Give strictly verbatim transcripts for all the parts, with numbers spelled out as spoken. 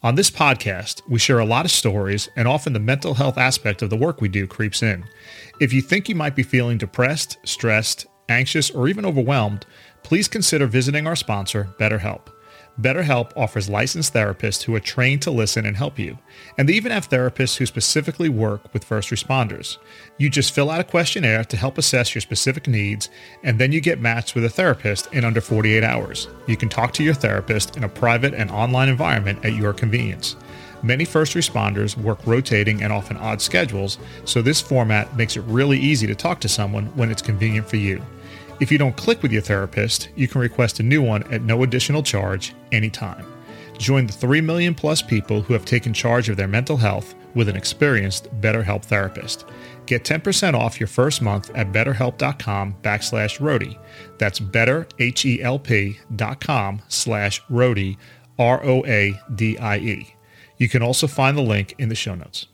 On this podcast, we share a lot of stories, and often the mental health aspect of the work we do creeps in. If you think you might be feeling depressed, stressed, anxious, or even overwhelmed, please consider visiting our sponsor, BetterHelp. BetterHelp offers licensed therapists who are trained to listen and help you. And they even have therapists who specifically work with first responders. You just fill out a questionnaire to help assess your specific needs, and then you get matched with a therapist in under forty-eight hours. You can talk to your therapist in a private and online environment at your convenience. Many first responders work rotating and often odd schedules, so this format makes it really easy to talk to someone when it's convenient for you. If you don't click with your therapist, you can request a new one at no additional charge anytime. Join the three million plus people who have taken charge of their mental health with an experienced BetterHelp therapist. Get ten percent off your first month at betterhelp.com backslash Rhodey. That's betterhelp.com slash Rhodey, R O A D I E. You can also find the link in the show notes.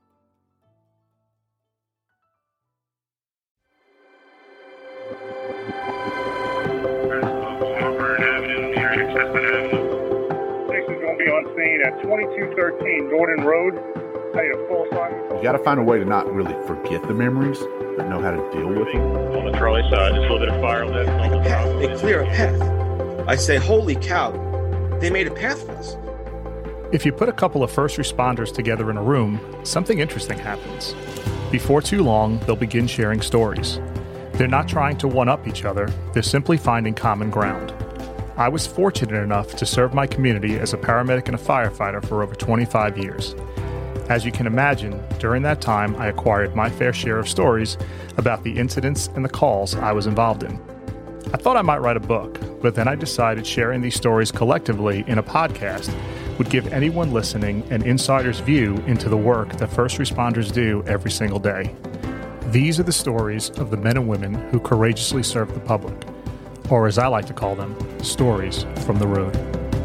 On scene at twenty-two thirteen Gordon Road. Paid a full sign. You got to find a way to not really forget the memories, but know how to deal with them. On the trolley side, just a little bit of fire lit on the path. top. They clear a path. I say, holy cow, they made a path for us. If you put a couple of first responders together in a room, something interesting happens. Before too long, they'll begin sharing stories. They're not trying to one-up each other, they're simply finding common ground. I was fortunate enough to serve my community as a paramedic and a firefighter for over twenty-five years. As you can imagine, during that time, I acquired my fair share of stories about the incidents and the calls I was involved in. I thought I might write a book, but then I decided sharing these stories collectively in a podcast would give anyone listening an insider's view into the work that first responders do every single day. These are the stories of the men and women who courageously serve the public, or as I like to call them, stories from the road.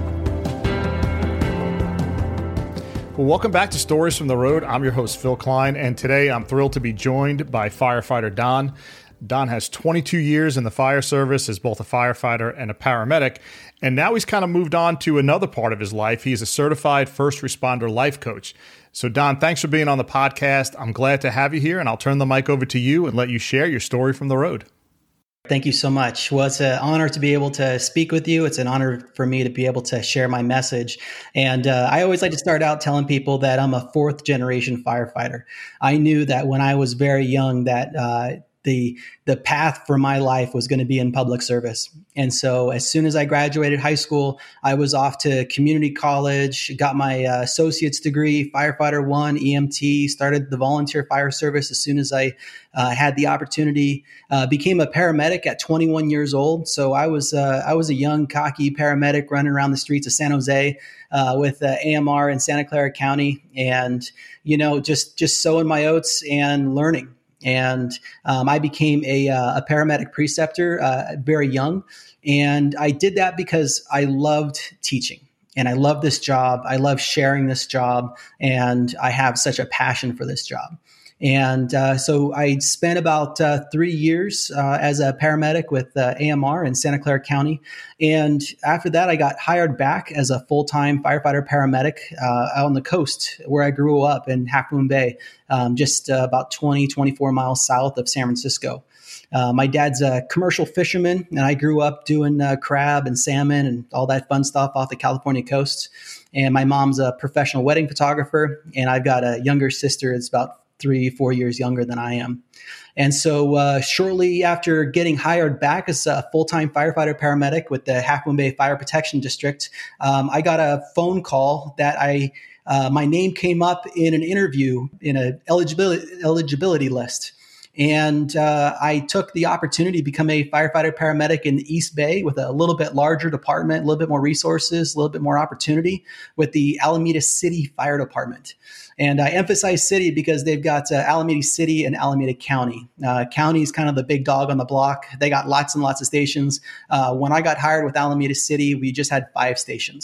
Well, welcome back to Stories from the Road. I'm your host, Phil Klein, and today I'm thrilled to be joined by firefighter Don. Don has twenty-two years in the fire service as both a firefighter and a paramedic, and now he's kind of moved on to another part of his life. He's a certified first responder life coach. So, Don, thanks for being on the podcast. I'm glad to have you here, and I'll turn the mic over to you and let you share your story from the road. Thank you so much. Well, it's an honor to be able to speak with you. It's an honor for me to be able to share my message. And uh, I always like to start out telling people that I'm a fourth generation firefighter. I knew that when I was very young that uh, the the path for my life was going to be in public service. And so as soon as I graduated high school, I was off to community college, got my uh, associate's degree, firefighter one, E M T, started the volunteer fire service as soon as I uh, had the opportunity, uh, became a paramedic at twenty-one years old. So I was uh, I was a young, cocky paramedic running around the streets of San Jose uh, with uh, A M R in Santa Clara County, and, you know, just, just sowing my oats and learning. And um, I became a, uh, a paramedic preceptor uh, very young. And I did that because I loved teaching and I love this job. I love sharing this job, and I have such a passion for this job. And uh, so I spent about uh, three years uh, as a paramedic with uh, A M R in Santa Clara County. And after that, I got hired back as a full-time firefighter paramedic uh, out on the coast where I grew up in Half Moon Bay, um, just uh, about twenty, twenty-four miles south of San Francisco. Uh, my dad's a commercial fisherman, and I grew up doing uh, crab and salmon and all that fun stuff off the California coast. And my mom's a professional wedding photographer, and I've got a younger sister that's about three, four years younger than I am. And so uh, shortly after getting hired back as a full-time firefighter paramedic with the Half Moon Bay Fire Protection District, um, I got a phone call that I uh, my name came up in an interview in an eligibility, eligibility list. And uh, I took the opportunity to become a firefighter paramedic in the East Bay with a little bit larger department, a little bit more resources, a little bit more opportunity with the Alameda City Fire Department. And I emphasize city because they've got uh, Alameda City and Alameda County. Uh, county is kind of the big dog on the block. They got lots and lots of stations. Uh, when I got hired with Alameda City, we just had five stations.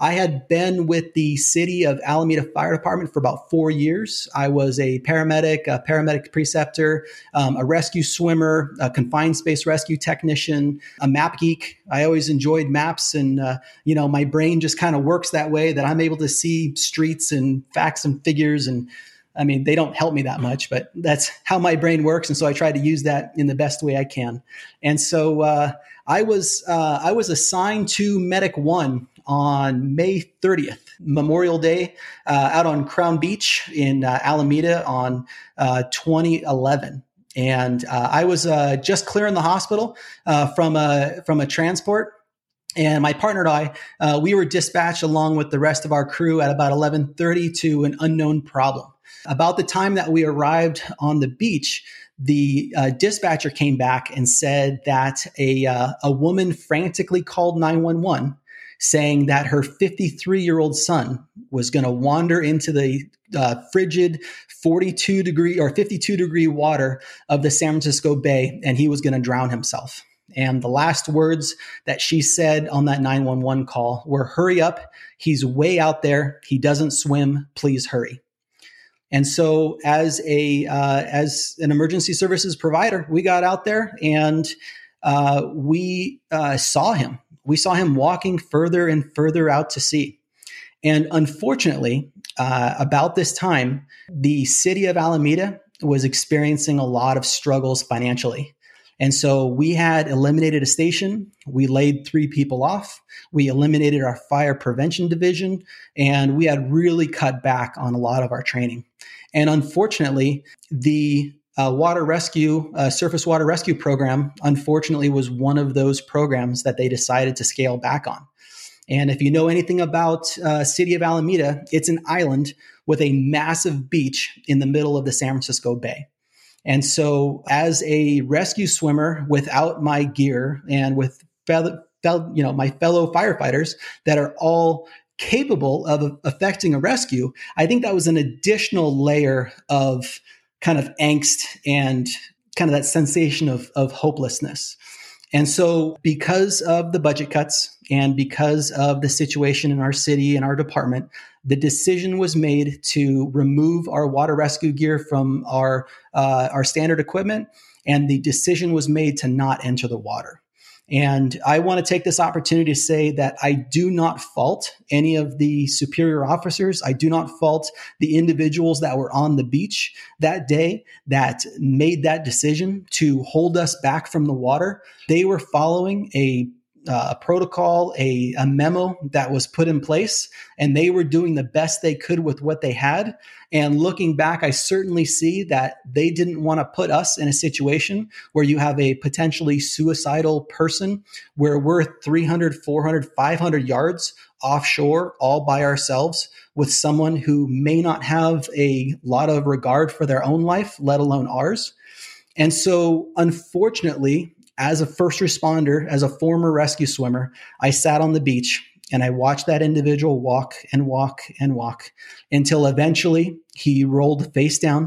I had been with the City of Alameda Fire Department for about four years. I was a paramedic, a paramedic preceptor, um, a rescue swimmer, a confined space rescue technician, a map geek. I always enjoyed maps, and uh, you know, my brain just kind of works that way that I'm able to see streets and facts and figures. And I mean, they don't help me that much, but that's how my brain works. And so I try to use that in the best way I can. And so uh, I was uh, I was assigned to Medic One on May thirtieth, Memorial Day, uh, out on Crown Beach in uh, Alameda on uh, twenty eleven. And uh, I was uh, just clearing the hospital uh, from a from a transport. And my partner and I, uh, we were dispatched along with the rest of our crew at about eleven thirty to an unknown problem. About the time that we arrived on the beach, the uh, dispatcher came back and said that a uh, a woman frantically called nine one one, saying that her fifty-three-year-old son was going to wander into the uh, frigid forty-two degree or fifty-two degree water of the San Francisco Bay, and he was going to drown himself. And the last words that she said on that nine one one call were, "Hurry up. He's way out there. He doesn't swim. Please hurry." And so as a uh, as an emergency services provider, we got out there and uh, we uh, saw him. We saw him walking further and further out to sea. And unfortunately, uh, about this time, the city of Alameda was experiencing a lot of struggles financially. And so we had eliminated a station. We laid three people off. We eliminated our fire prevention division, and we had really cut back on a lot of our training. And unfortunately, the uh, water rescue, uh, surface water rescue program, unfortunately, was one of those programs that they decided to scale back on. And if you know anything about uh, City of Alameda, it's an island with a massive beach in the middle of the San Francisco Bay. And so as a rescue swimmer without my gear and with fellow, fellow, you know, my fellow firefighters that are all capable of effecting a rescue, I think that was an additional layer of kind of angst and kind of that sensation of, of hopelessness. And so because of the budget cuts and because of the situation in our city and our department, the decision was made to remove our water rescue gear from our uh, our standard equipment, and the decision was made to not enter the water. And I want to take this opportunity to say that I do not fault any of the superior officers. I do not fault the individuals that were on the beach that day that made that decision to hold us back from the water. They were following a Uh, a protocol, a, a memo that was put in place, and they were doing the best they could with what they had. And looking back, I certainly see that they didn't want to put us in a situation where you have a potentially suicidal person where we're three hundred, four hundred, five hundred yards offshore all by ourselves with someone who may not have a lot of regard for their own life, let alone ours. And so, unfortunately, as a first responder, as a former rescue swimmer, I sat on the beach and I watched that individual walk and walk and walk until eventually he rolled face down.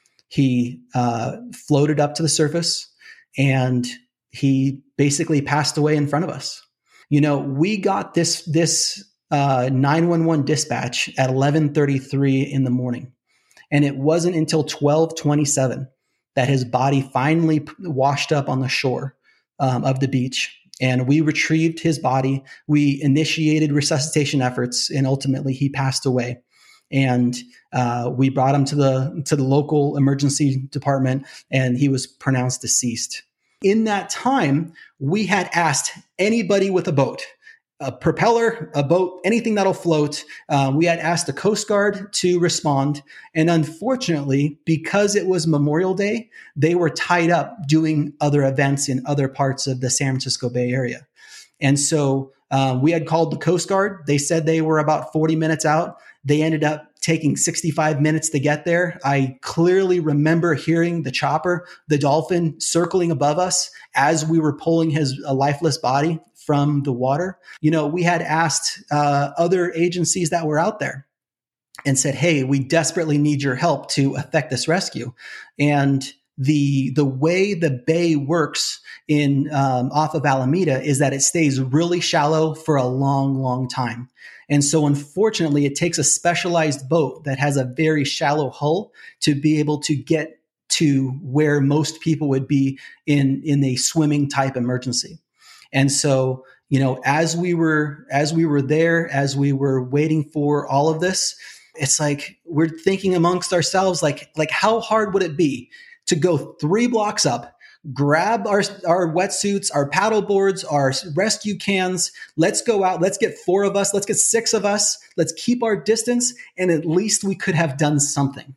He uh, floated up to the surface and he basically passed away in front of us. You know, we got this, this uh, nine one one dispatch at eleven thirty-three in the morning. And it wasn't until twelve twenty-seven that his body finally washed up on the shore um, of the beach. And we retrieved his body. We initiated resuscitation efforts, and ultimately he passed away. And uh, we brought him to the to the local emergency department, and he was pronounced deceased. In that time, we had asked anybody with a boat, a propeller, a boat, anything that'll float. Uh, we had asked the Coast Guard to respond. And unfortunately, because it was Memorial Day, they were tied up doing other events in other parts of the San Francisco Bay Area. And so um, we had called the Coast Guard. They said they were about forty minutes out. They ended up taking sixty-five minutes to get there. I clearly remember hearing the chopper, the Dolphin, circling above us as we were pulling his uh, lifeless body from the water. You know, we had asked uh, other agencies that were out there and said, hey, we desperately need your help to effect this rescue. And the the way the bay works in um, off of Alameda is that it stays really shallow for a long, long time. And so unfortunately, it takes a specialized boat that has a very shallow hull to be able to get to where most people would be in, in a swimming type emergency. And so, you know, as we were, as we were there, as we were waiting for all of this, it's like, we're thinking amongst ourselves, like, like how hard would it be to go three blocks up, grab our, our wetsuits, our paddle boards, our rescue cans. Let's go out. Let's get four of us. Let's get six of us. Let's keep our distance. And at least we could have done something.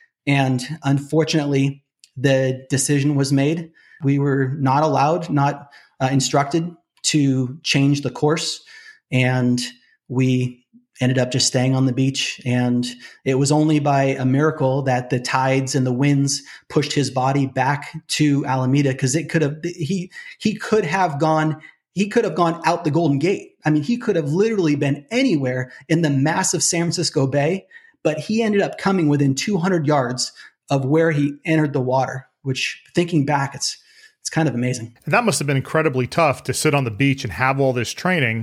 And unfortunately, the decision was made. We were not allowed, not uh, instructed to change the course. And we ended up just staying on the beach. And it was only by a miracle that the tides and the winds pushed his body back to Alameda, because it could have, he, he could have gone, he could have gone out the Golden Gate. I mean, he could have literally been anywhere in the massive San Francisco Bay, but he ended up coming within two hundred yards of where he entered the water, which, thinking back, it's, it's kind of amazing. And that must have been incredibly tough to sit on the beach and have all this training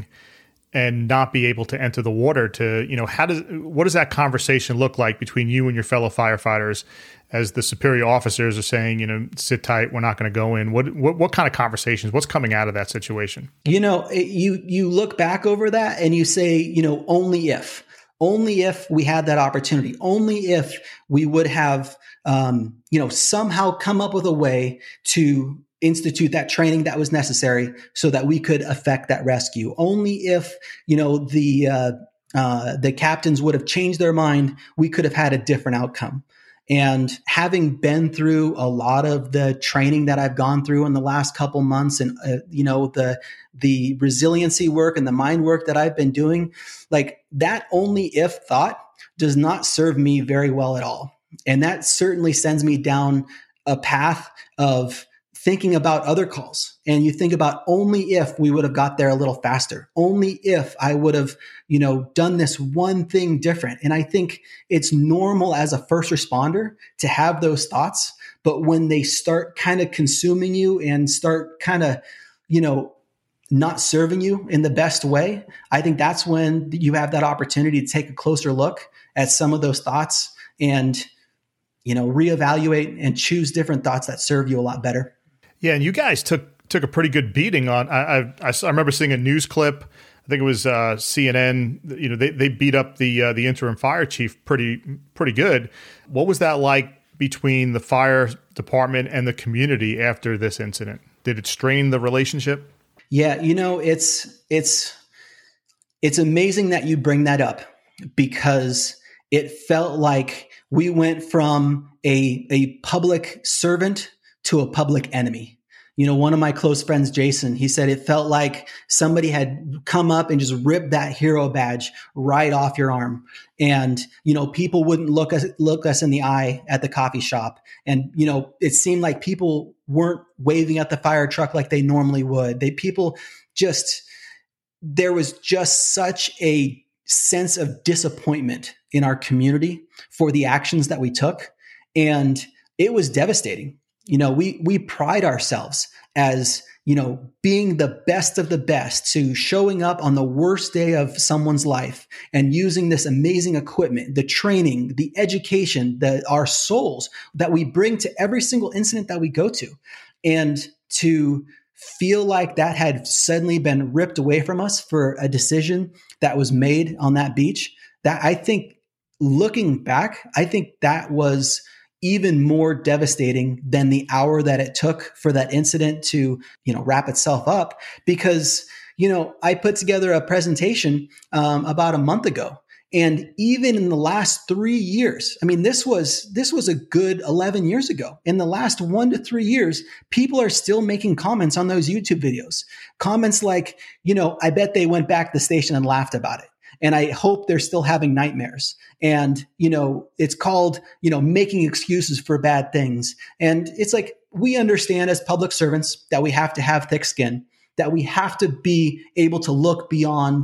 and not be able to enter the water. To, you know, how does, what does that conversation look like between you and your fellow firefighters as the superior officers are saying, you know, sit tight, we're not going to go in? What, what, what kind of conversations, what's coming out of that situation? You know, it, you, you look back over that and you say, you know, only if, only if we had that opportunity, only if we would have, um, you know, somehow come up with a way to institute that training that was necessary so that we could effect that rescue. Only if, you know, the, uh, uh, the captains would have changed their mind, we could have had a different outcome. And having been through a lot of the training that I've gone through in the last couple months, and, uh, you know, the, the resiliency work and the mind work that I've been doing, like, that only if thought does not serve me very well at all. And that certainly sends me down a path of thinking about other calls. And you think about only if we would have got there a little faster, only if I would have, you know, done this one thing different. And I think it's normal as a first responder to have those thoughts, but when they start kind of consuming you and start kind of, you know, not serving you in the best way, I think that's when you have that opportunity to take a closer look at some of those thoughts and, you know, reevaluate and choose different thoughts that serve you a lot better. Yeah, and you guys took took a pretty good beating on. I I, I remember seeing a news clip. I think it was uh, C N N. You know, they they beat up the uh, the interim fire chief pretty pretty good. What was that like between the fire department and the community after this incident? Did it strain the relationship? Yeah, you know, it's it's it's amazing that you bring that up, because it felt like we went from a a public servant to a public enemy. You know, one of my close friends, Jason, he said it felt like somebody had come up and just ripped that hero badge right off your arm. And, you know, people wouldn't look us, look us in the eye at the coffee shop. And, you know, it seemed like people weren't waving at the fire truck like they normally would. They, people just, there was just such a sense of disappointment in our community for the actions that we took. And it was devastating. You know, we, we pride ourselves as, you know, being the best of the best, to showing up on the worst day of someone's life and using this amazing equipment, the training, the education, the, our souls that we bring to every single incident that we go to. And to feel like that had suddenly been ripped away from us for a decision that was made on that beach, that, I think, looking back, I think that was even more devastating than the hour that it took for that incident to, you know, wrap itself up. Because, you know, I put together a presentation um, about a month ago, and even in the last three years, I mean, this was, this was a good eleven years ago. In the last one to three years, people are still making comments on those YouTube videos. Comments like, you know, I bet they went back to the station and laughed about it. And I hope they're still having nightmares. And, you know, it's called, you know, making excuses for bad things. And it's like, we understand as public servants that we have to have thick skin, that we have to be able to look beyond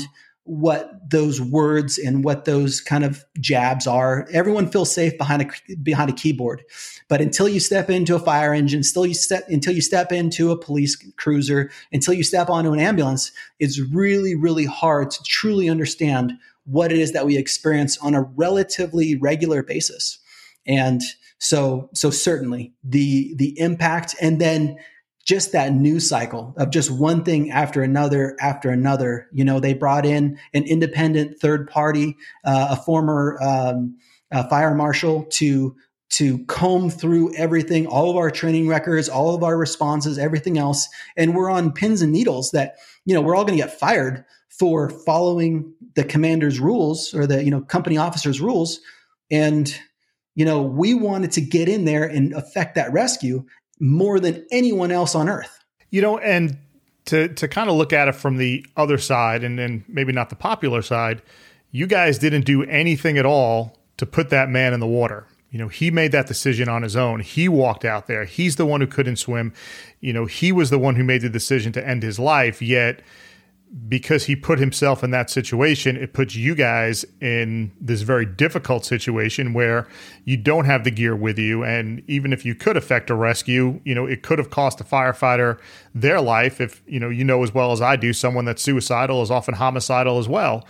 what those words and what those kind of jabs are. Everyone feels safe behind a behind a keyboard, but until you step into a fire engine, still you step until you step into a police cruiser, until you step onto an ambulance, it's really, really hard to truly understand what it is that we experience on a relatively regular basis. And so, so certainly the the impact, and then just that news cycle of just one thing after another after another. You know, they brought in an independent third party, uh, a former um, uh, fire marshal to to comb through everything, all of our training records, all of our responses, everything else. And we're on pins and needles that, you know, we're all going to get fired for following the commander's rules or the, you know, company officer's rules. And, you know, we wanted to get in there and affect that rescue more than anyone else on earth. You know, and to to kind of look at it from the other side, and then maybe not the popular side, you guys didn't do anything at all to put that man in the water. You know, he made that decision on his own. He walked out there. He's the one who couldn't swim. You know, he was the one who made the decision to end his life, yet because he put himself in that situation, it puts you guys in this very difficult situation where you don't have the gear with you. And even if you could effect a rescue, you know, it could have cost a firefighter their life. If, you know, you know as well as I do, someone that's suicidal is often homicidal as well.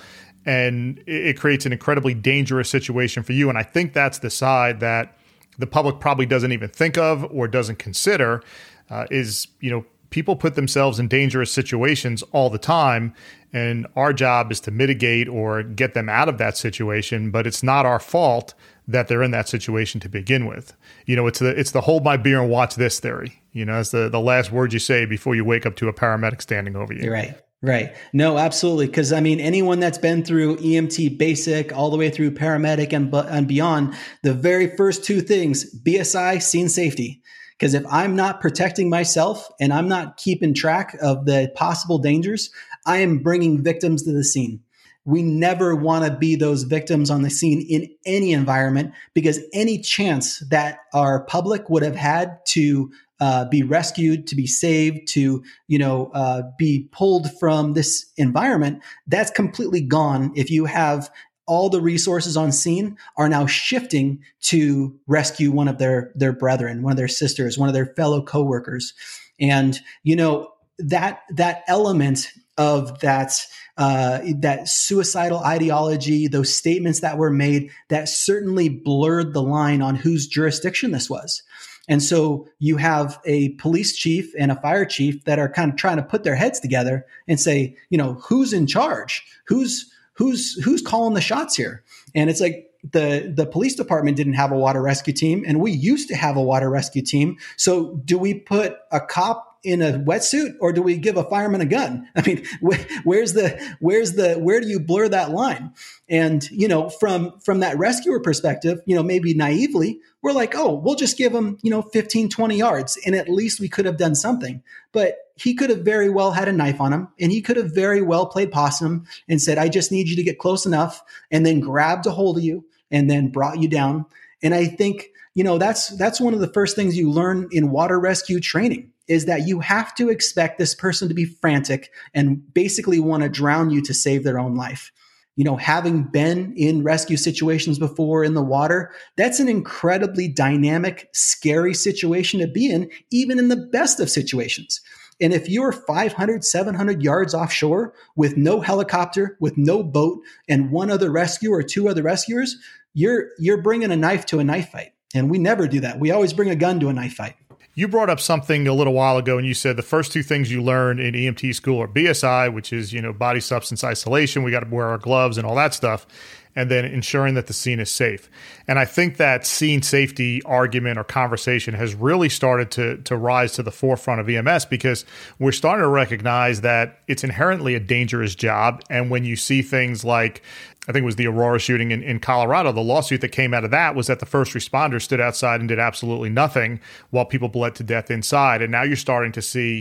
And it creates an incredibly dangerous situation for you. And I think that's the side that the public probably doesn't even think of or doesn't consider uh, is, you know, people put themselves in dangerous situations all the time, and our job is to mitigate or get them out of that situation, but it's not our fault that they're in that situation to begin with. You know, it's the it's the hold my beer and watch this theory. You know, it's the, the last word you say before you wake up to a paramedic standing over you. You're right. Right. No, absolutely. Because I mean, anyone that's been through E M T basic all the way through paramedic and, and beyond, the very first two things, B S I, scene safety. Because if I'm not protecting myself and I'm not keeping track of the possible dangers, I am bringing victims to the scene. We never want to be those victims on the scene in any environment, because any chance that our public would have had to uh, be rescued, to be saved, to, you know, uh, be pulled from this environment, that's completely gone if you have all the resources on scene are now shifting to rescue one of their, their brethren, one of their sisters, one of their fellow coworkers. And, you know, that, that element of that, uh, that suicidal ideology, those statements that were made, that certainly blurred the line on whose jurisdiction this was. And so you have a police chief and a fire chief that are kind of trying to put their heads together and say, you know, who's in charge? Who's, Who's who's calling the shots here? And it's like the, the police department didn't have a water rescue team, and we used to have a water rescue team. So do we put a cop in a wetsuit, or do we give a fireman a gun? I mean, wh- where's the where's the where do you blur that line? And you know, from from that rescuer perspective, you know, maybe naively, we're like, oh, we'll just give him, you know, fifteen, twenty yards, and at least we could have done something. But he could have very well had a knife on him, and he could have very well played possum and said, I just need you to get close enough, and then grabbed a hold of you and then brought you down. And I think, you know, that's that's one of the first things you learn in water rescue training, is that you have to expect this person to be frantic and basically want to drown you to save their own life. You know, having been in rescue situations before in the water, that's an incredibly dynamic, scary situation to be in, even in the best of situations. And if you're five hundred, seven hundred yards offshore with no helicopter, with no boat, and one other rescuer or two other rescuers, you're you're bringing a knife to a knife fight. And we never do that. We always bring a gun to a knife fight. You brought up something a little while ago, and you said the first two things you learn in E M T school are B S I, which is, you know, body substance isolation. We got to wear our gloves and all that stuff. And then ensuring that the scene is safe. And I think that scene safety argument or conversation has really started to, to rise to the forefront of E M S, because we're starting to recognize that it's inherently a dangerous job. And when you see things like, I think it was the Aurora shooting in, in Colorado, the lawsuit that came out of that was that the first responders stood outside and did absolutely nothing while people bled to death inside. And now you're starting to see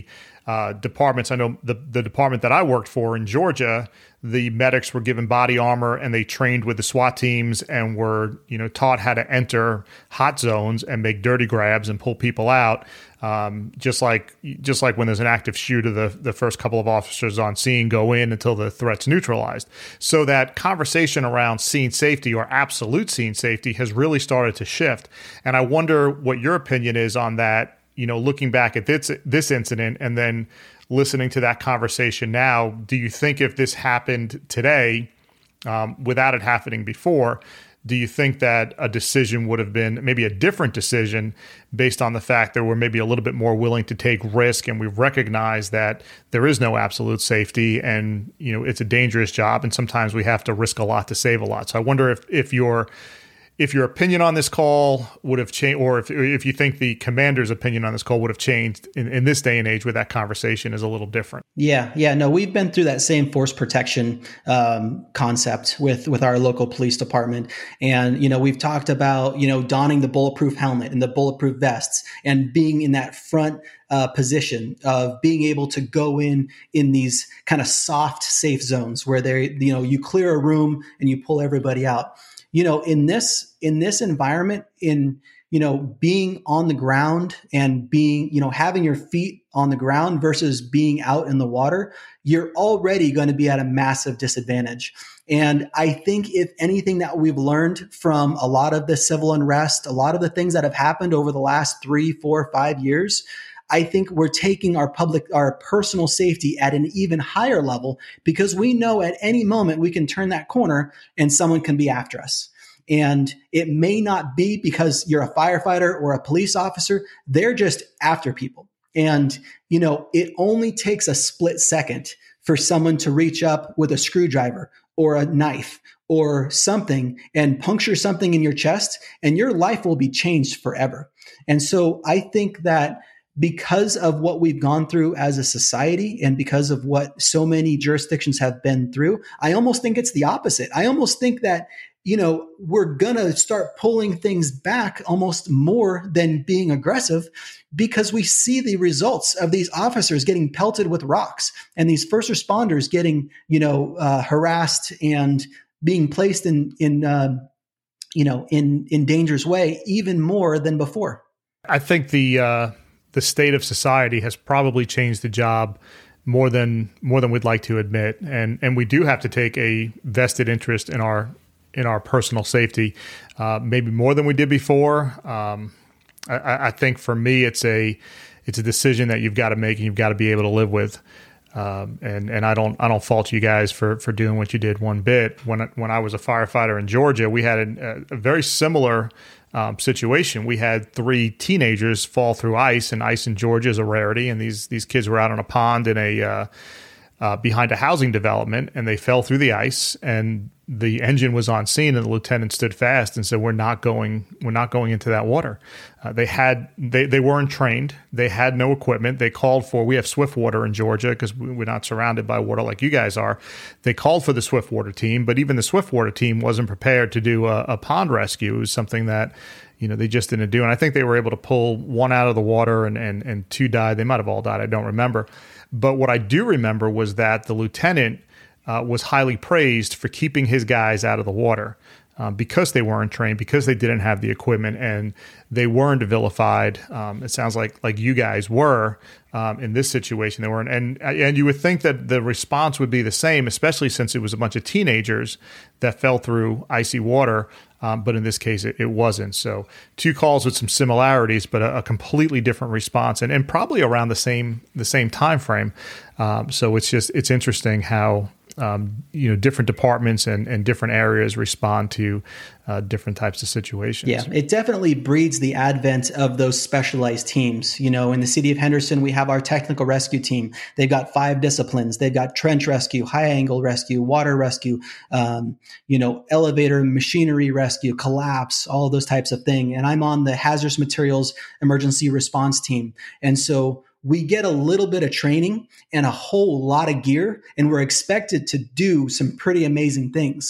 uh, departments. I know the, the department that I worked for in Georgia, the medics were given body armor and they trained with the SWAT teams and were, you know, taught how to enter hot zones and make dirty grabs and pull people out. Um, just like just like when there's an active shooter, the, the first couple of officers on scene go in until the threat's neutralized. So that conversation around scene safety or absolute scene safety has really started to shift. And I wonder what your opinion is on that, you know, looking back at this, this incident and then listening to that conversation now. Do you think if this happened today, um, without it happening before, do you think that a decision would have been maybe a different decision based on the fact that we're maybe a little bit more willing to take risk and we've recognized that there is no absolute safety and, you know, it's a dangerous job and sometimes we have to risk a lot to save a lot. So I wonder if, if your if your opinion on this call would have changed, or if if you think the commander's opinion on this call would have changed in, in this day and age where that conversation is a little different. Yeah, yeah, no, we've been through that same force protection um, concept with with our local police department, and you know we've talked about you know donning the bulletproof helmet and the bulletproof vests and being in that front uh, position of being able to go in in these kind of soft, safe zones where they you know you clear a room and you pull everybody out. You know, in this in this environment, in you know, being on the ground and being, you know, having your feet on the ground versus being out in the water, you're already going to be at a massive disadvantage. And I think if anything that we've learned from a lot of the civil unrest, a lot of the things that have happened over the last three, four, five years, I think we're taking our public, our personal safety at an even higher level because we know at any moment we can turn that corner and someone can be after us. And it may not be because you're a firefighter or a police officer. They're just after people. And, you know, it only takes a split second for someone to reach up with a screwdriver or a knife or something and puncture something in your chest, and your life will be changed forever. And so I think that because of what we've gone through as a society and because of what so many jurisdictions have been through, I almost think it's the opposite. I almost think that, you know, we're going to start pulling things back almost more than being aggressive because we see the results of these officers getting pelted with rocks and these first responders getting, you know, uh, harassed and being placed in, in, uh, you know, in, in dangerous way even more than before. I think the, uh, the state of society has probably changed the job more than more than we'd like to admit, and and we do have to take a vested interest in our in our personal safety, uh, maybe more than we did before. Um, I, I think for me, it's a it's a decision that you've got to make and you've got to be able to live with. Um, and and I don't I don't fault you guys for for doing what you did one bit. When when I was a firefighter in Georgia, we had a, a very similar Um, situation. We had three teenagers fall through ice, and ice in Georgia is a rarity. And these these kids were out on a pond in a uh, uh, behind a housing development, and they fell through the ice. And the engine was on scene, and the lieutenant stood fast and said, "We're not going. We're not going into that water." Uh, they had they they weren't trained. They had no equipment. They called for. We have swift water in Georgia because we're not surrounded by water like you guys are. They called for the swift water team, but even the swift water team wasn't prepared to do a, a pond rescue. It was something that, you know, they just didn't do. And I think they were able to pull one out of the water, and and and two died. They might have all died. I don't remember. But what I do remember was that the lieutenant uh, was highly praised for keeping his guys out of the water. Uh, because they weren't trained, because they didn't have the equipment, and they weren't vilified. Um, it sounds like like you guys were um, in this situation. They weren't, and and you would think that the response would be the same, especially since it was a bunch of teenagers that fell through icy water. Um, but in this case, it, it wasn't. So two calls with some similarities, but a, a completely different response, and, and probably around the same the same time frame. Um, so it's just it's interesting how. Um, you know, different departments and, and different areas respond to uh, different types of situations. Yeah, it definitely breeds the advent of those specialized teams. You know, in the city of Henderson, we have our technical rescue team. They've got five disciplines. They've got trench rescue, high angle rescue, water rescue, um, you know, elevator machinery rescue, collapse, all those types of things. And I'm on the hazardous materials emergency response team. And so we get a little bit of training and a whole lot of gear, and we're expected to do some pretty amazing things.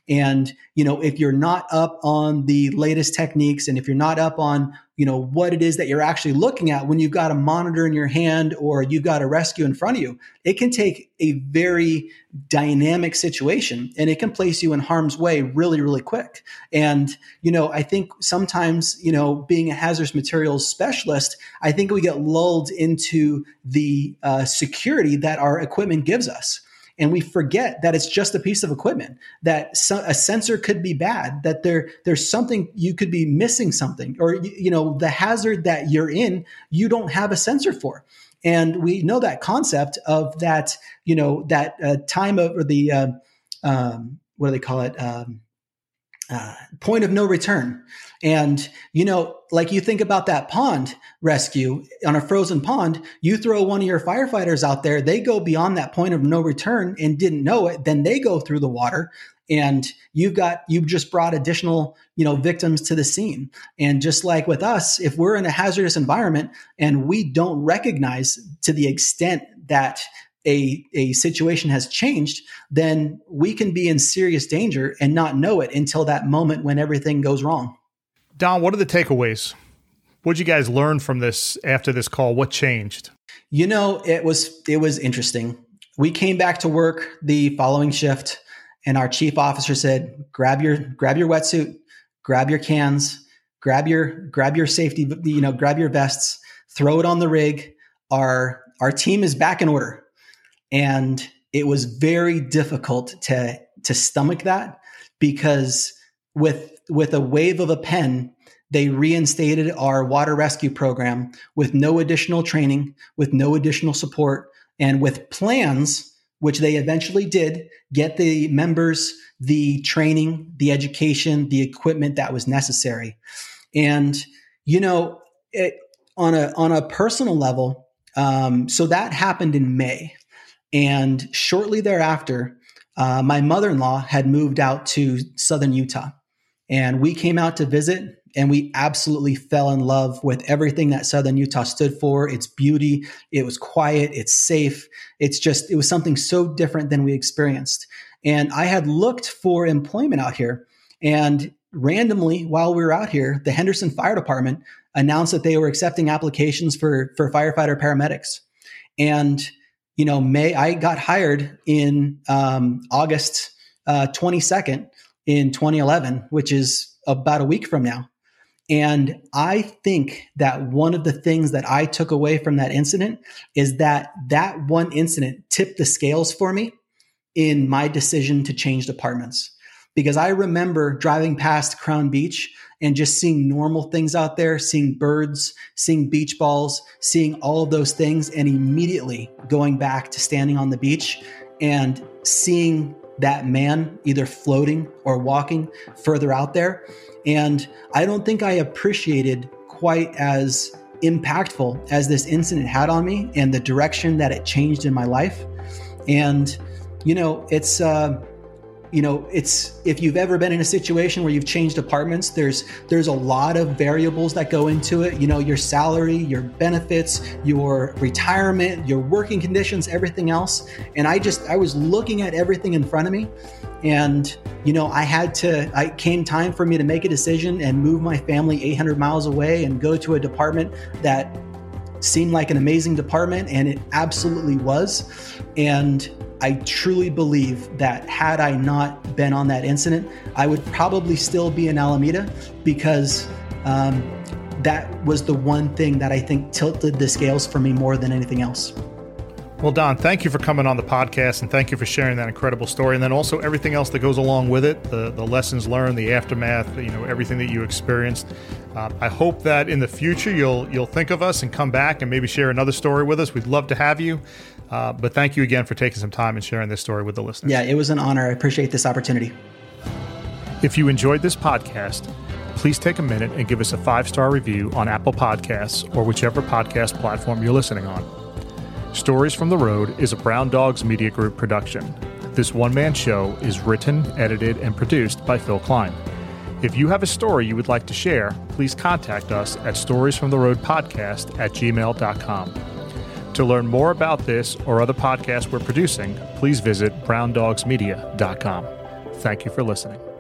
And, you know, if you're not up on the latest techniques, and if you're not up on, you know, what it is that you're actually looking at when you've got a monitor in your hand or you've got a rescue in front of you, it can take a very dynamic situation and it can place you in harm's way really, really quick. And, you know, I think sometimes, you know, being a hazardous materials specialist, I think we get lulled into the uh, security that our equipment gives us. And we forget that it's just a piece of equipment, that so, a sensor could be bad, that there there's something, you could be missing something, or, you know, the hazard that you're in, you don't have a sensor for. And we know that concept of that, you know, that uh, time of, or the, uh, um, what do they call it? Um, uh, point of no return. And, you know, like you think about that pond rescue on a frozen pond, you throw one of your firefighters out there, they go beyond that point of no return and didn't know it. Then they go through the water and you've got, you've just brought additional, you know, victims to the scene. And just like with us, if we're in a hazardous environment and we don't recognize to the extent that A, a situation has changed, then we can be in serious danger and not know it until that moment when everything goes wrong. Don, what are the takeaways? What did you guys learn from this after this call? What changed? You know, it was it was interesting. We came back to work the following shift, and our chief officer said, "Grab your grab your wetsuit, grab your cans, grab your grab your safety, you know, grab your vests, throw it on the rig. Our our team is back in order." And it was very difficult to to stomach that, because with with a wave of a pen, they reinstated our water rescue program with no additional training, with no additional support, and with plans, which they eventually did, get the members the training, the education, the equipment that was necessary. And, you know, it, on a on a personal level, um, so that happened in May. And shortly thereafter, uh, my mother-in-law had moved out to Southern Utah. And we came out to visit, and we absolutely fell in love with everything that Southern Utah stood for. Its beauty, it was quiet, it's safe. It's just, it was something so different than we experienced. And I had looked for employment out here. And randomly, while we were out here, the Henderson Fire Department announced that they were accepting applications for, for firefighter paramedics. And you know, May, I got hired in um, August uh, twenty-second in twenty eleven, which is about a week from now. And I think that one of the things that I took away from that incident is that that one incident tipped the scales for me in my decision to change departments. Because I remember driving past Crown Beach and just seeing normal things out there, seeing birds, seeing beach balls, seeing all of those things, and immediately going back to standing on the beach and seeing that man either floating or walking further out there. And I don't think I appreciated quite as impactful as this incident had on me and the direction that it changed in my life. And, you know, it's, uh, You know, it's, if you've ever been in a situation where you've changed departments, there's there's a lot of variables that go into it. You know, your salary, your benefits, your retirement, your working conditions, everything else. And I just, I was looking at everything in front of me. And, you know, I had to, I came time for me to make a decision and move my family eight hundred miles away and go to a department that seemed like an amazing department, and it absolutely was. And I truly believe that had I not been on that incident, I would probably still be in Alameda, because um, that was the one thing that I think tilted the scales for me more than anything else. Well, Don, thank you for coming on the podcast, and thank you for sharing that incredible story, and then also everything else that goes along with it, the, the lessons learned, the aftermath, you know, everything that you experienced. Uh, I hope that in the future you'll you'll think of us and come back and maybe share another story with us. We'd love to have you. Uh, but thank you again for taking some time and sharing this story with the listeners. Yeah, it was an honor. I appreciate this opportunity. If you enjoyed this podcast, please take a minute and give us a five-star review on Apple Podcasts or whichever podcast platform you're listening on. Stories from the Road is a Brown Dogs Media Group production. This one-man show is written, edited, and produced by Phil Klein. If you have a story you would like to share, please contact us at storiesfromtheroadpodcast at gmail dot com. To learn more about this or other podcasts we're producing, please visit brown dogs media dot com. Thank you for listening.